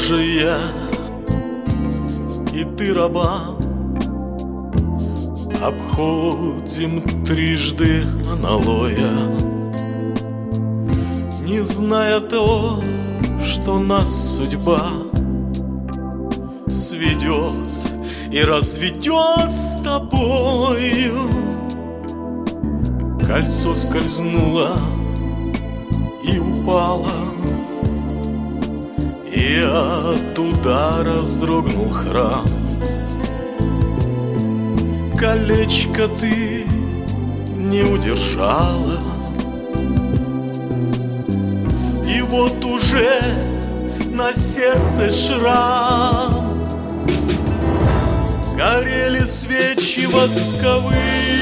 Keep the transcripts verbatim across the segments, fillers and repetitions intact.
Божия, и ты раба, обходим трижды аналоя, не зная то, что нас судьба сведет и разведет с тобою. Кольцо скользнуло и упало, и от удара вздрогнул храм. Колечко ты не удержала, и вот уже на сердце шрам. Горели свечи восковые,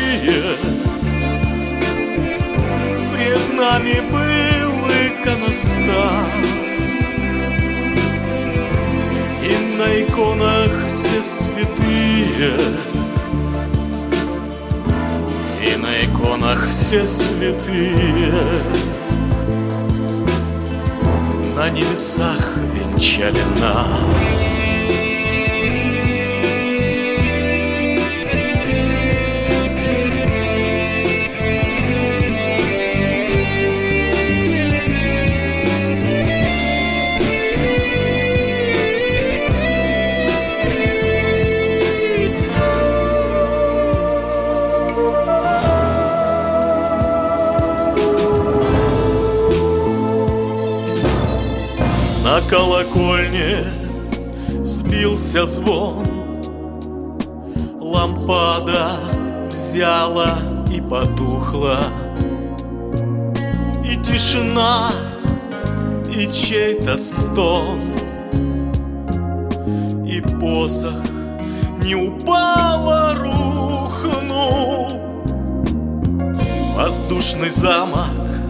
пред нами был иконостас, и на иконах все святые, и на иконах все святые на небесах венчали нас. На колокольне сбился звон, лампада взяла и потухла, и тишина, и чей-то стон, и посох не упал, а рухнул. Воздушный замок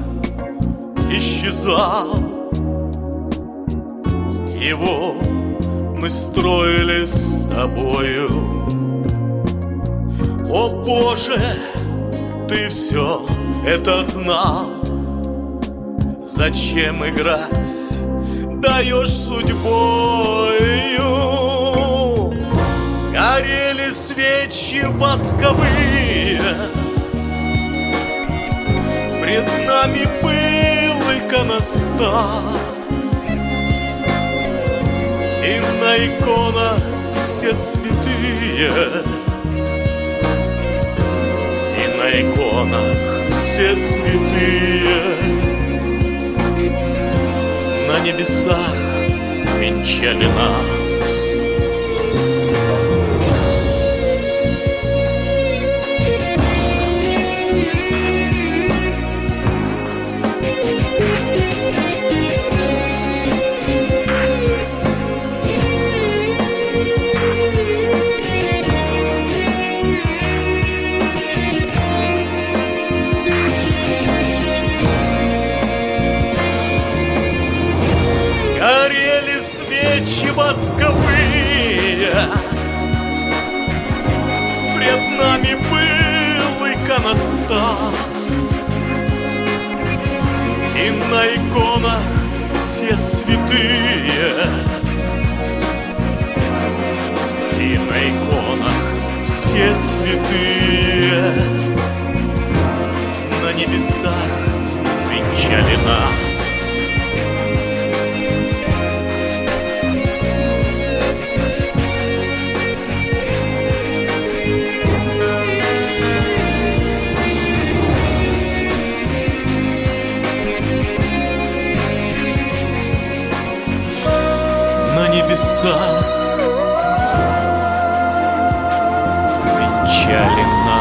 исчезал, его мы строили с тобою. О Боже, ты все это знал. Зачем играть даешь судьбою? Горели свечи восковые, пред нами был иконостас, и на иконах все святые, и на иконах все святые на небесах венчали нас. Свечи восковые, пред нами был иконостас, и на иконах все святые, и на иконах все святые на небесах венчали нас. На небесах венчали нас.